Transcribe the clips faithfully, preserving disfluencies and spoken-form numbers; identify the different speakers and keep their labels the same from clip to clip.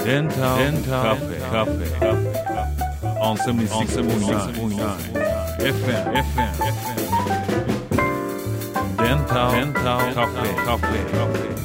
Speaker 1: デンタルカフェカフェ on セブンティーシックスポイントナイン エフエム エフエム デンタルカフェカフェ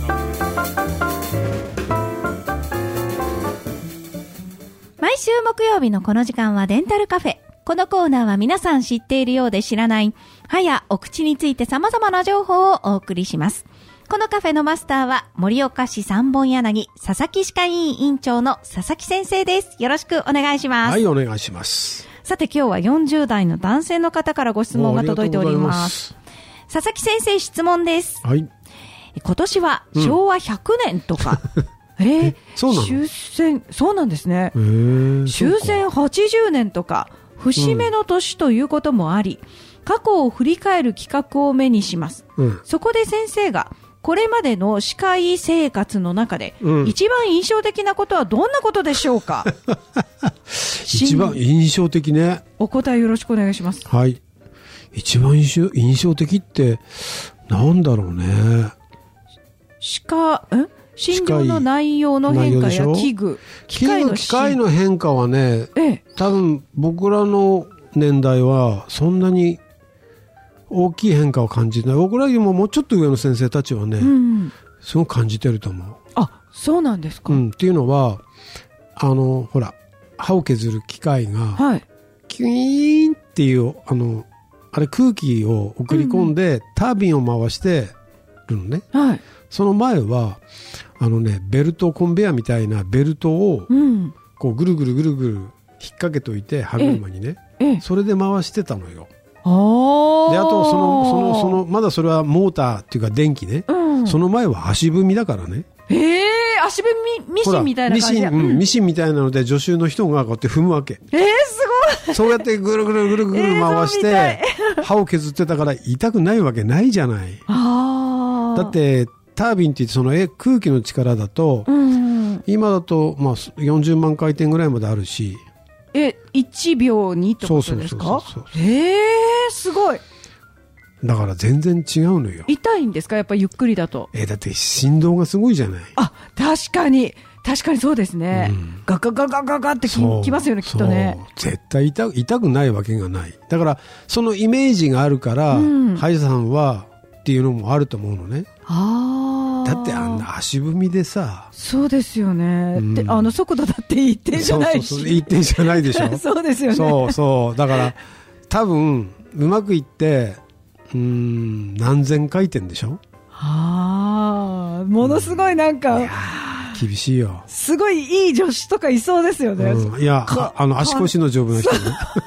Speaker 2: 毎週木曜日のこの時間はデンタルカフェ。このコーナーは皆さん知っているようで知らない歯やお口について様々な情報をお送りします。このカフェのマスターは盛岡市三本柳佐々木歯科医院院長の佐々木先生です。よろしくお願いします。
Speaker 3: はい、お願いします。
Speaker 2: さて今日はよんじゅう代の男性の方からご質問が届いております。佐々木先生、質問です。
Speaker 3: はい。
Speaker 2: 今年は昭和ひゃくねんとか、うん、えー、
Speaker 3: そうなの？
Speaker 2: 終戦、そうなんですね。
Speaker 3: えー、
Speaker 2: 終戦はちじゅうねんとか節目の年ということもあり、うん、過去を振り返る企画を目にします、うん、そこで先生がこれまでの歯科医生活の中で、うん、一番印象的なことはどんなことでしょうか？
Speaker 3: 一番印象的ね。
Speaker 2: お答えよろしくお願いします。
Speaker 3: はい。一番印象、印象的ってなんだろうね。
Speaker 2: 歯科、ん診療の内容の変化や器具、機械の
Speaker 3: 機械の変化はね、ええ、多分僕らの年代はそんなに大きい変化を感じない。僕らよりももうちょっと上の先生たちはね、うん、すごく感じてると思う。
Speaker 2: あ、そうなんですか。
Speaker 3: うん、っていうのはあのほら歯を削る機械が、はい、キュイーンっていうあのあれ空気を送り込んで、うん、タービンを回してるのね、はい、その前はあのねベルトコンベヤーみたいなベルトを、うん、こうぐるぐるぐるぐる引っ掛けといて歯車にね、それで回してたのよ。であとそのそのそのまだそれはモーターっていうか電気ね、うん、その前は足踏みだからね。
Speaker 2: えー、足踏みミシンみたいな感じ。
Speaker 3: ミシン、うん、ミシンみたいなので助手の人がこうやって踏むわけ。
Speaker 2: えー、すごい。そう
Speaker 3: やってぐるぐるぐるぐる回して、えー、歯を削ってたから痛くないわけないじゃない。あだってタービンって言ってその空気の力だと、うん、今だとまあよんじゅうまん回転ぐらいまであるし。
Speaker 2: え、いちびょうにってことですか？そうそうそうそう。えー、すごい。
Speaker 3: だから全然違うのよ。
Speaker 2: 痛いんですか？やっぱゆっくりだと。
Speaker 3: えー、だって振動がすごいじゃない。
Speaker 2: あ、確かに確かにそうですね、うん、ガガガガガガってきますよね、きっとね。
Speaker 3: 絶対 痛, 痛くないわけがない。だからそのイメージがあるから、うん、歯医者さんはっていうのもあると思うのね。あだってあんな足踏みでさ。
Speaker 2: そうですよね、うん、であの速度だって一定じゃないし。
Speaker 3: そうそうそう一定じゃないでしょ。
Speaker 2: そうですよね。
Speaker 3: そうそうだから多分うまくいってうーん何千回転でしょ。
Speaker 2: ああものすごいなんか、うん、いや
Speaker 3: 厳しいよ。
Speaker 2: すごいいい助手とかいそうですよね、
Speaker 3: うん、いやあの足腰の丈夫な人ね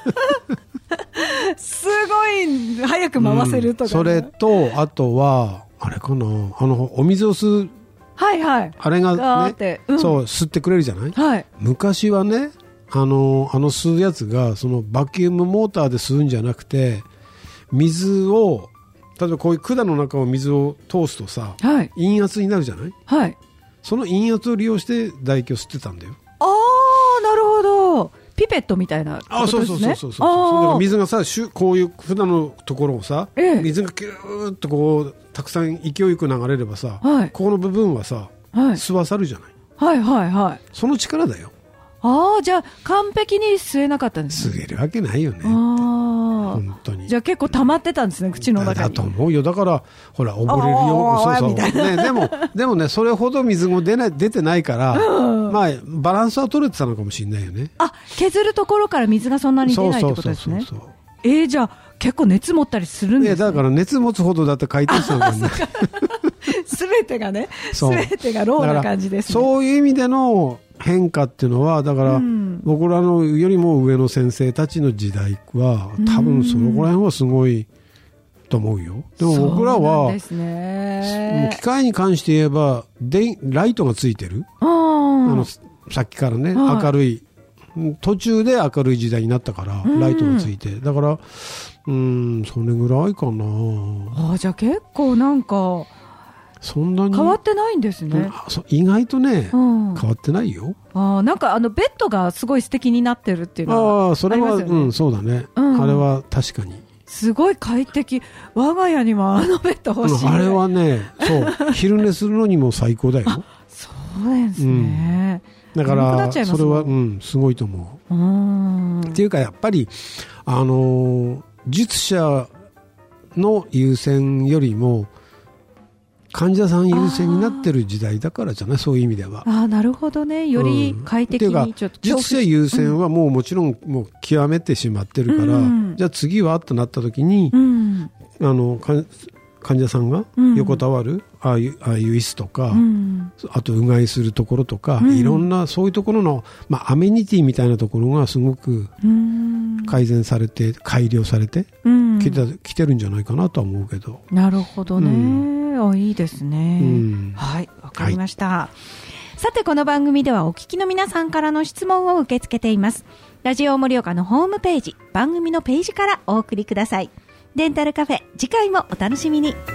Speaker 2: すごい早く回せるとか、ねうん、
Speaker 3: それとあとはあれかなあのお水を吸う
Speaker 2: はいはい
Speaker 3: あれがね、うん、そう吸ってくれるじゃない、はい、昔はねあのあの吸うやつがそのバキュームモーターで吸うんじゃなくて水を例えばこういう管の中を水を通すとさ、はい、陰圧になるじゃない、はい、その陰圧を利用して唾液を吸ってたんだよ。
Speaker 2: ああなるほど。ピペットみたいなことですね。あそうそうそうそうそう。
Speaker 3: だから水がさこういう管のところをさ、ええ、水がキューッとこうたくさん勢いよく流れればさ、はい、ここの部分はさ、はい、吸わさるじゃない。
Speaker 2: はいはいはい。
Speaker 3: その力だよ。
Speaker 2: ああじゃあ完璧に吸えなかったんですね。
Speaker 3: 吸えるわけないよね。あ本当に。
Speaker 2: じゃあ結構溜まってたんですね口の中に。
Speaker 3: だと思うよ。だからほら溺れるよそうそうみたいな、ね、でもでもねそれほど水も出ない出てないから、うん、まあバランスは取れてたのかもしれないよね。
Speaker 2: あ削るところから水がそんなに出ないってことですね。そうそうそうそう。えー、じゃあ結構熱持ったりするんですね。
Speaker 3: だから熱持つほどだって回転数がね
Speaker 2: すべてがねすべてがローな感じですね。
Speaker 3: そういう意味での変化っていうのはだから、うん、僕らのよりも上の先生たちの時代は多分そのこら辺はすごいと思うよ。でも僕らはです、ね、もう機械に関して言えばでライトがついてるあのさっきからね、はい、明るい途中で明るい時代になったからライトがついて、うん、だからうんそれぐらいかな。
Speaker 2: あじゃあ結構なんか
Speaker 3: そんなに
Speaker 2: 変わってないんですね。
Speaker 3: 意外とね、うん、変わってないよ。
Speaker 2: あなんかあのベッドがすごい素敵になってるっていうのはあ
Speaker 3: それは、ね、うんそうだね、うん、あれは確かに
Speaker 2: すごい快適。我が家にもあのベッド欲しい、
Speaker 3: うん、あれはねそう昼寝するのにも最高だよ。
Speaker 2: あそうですね、
Speaker 3: だからそれは、うん、すごいと思う。うーんっていうかやっぱりあのー、術者の優先よりも患者さん優先になってる時代だからじゃない、そういう意味では。
Speaker 2: ああ、なるほどね。より快適にちょっと、
Speaker 3: うん、術者優先はもうもちろんもう極めてしまってるから、うん、じゃあ次はとなった時に、うん、あの患者さんが横たわる、うん、ああいう、ああいう椅子とか、うん、あとうがいするところとか、うん、いろんなそういうところの、まあ、アメニティみたいなところがすごく改善されて改良されて、うん、来て、来てるんじゃないかなとは思うけど。
Speaker 2: なるほどね、うんあいいですね、うん、はいわかりました、はい、さてこの番組ではお聞きの皆さんからの質問を受け付けています。ラジオ盛岡のホームページ番組のページからお送りください。デンタルカフェ次回もお楽しみに。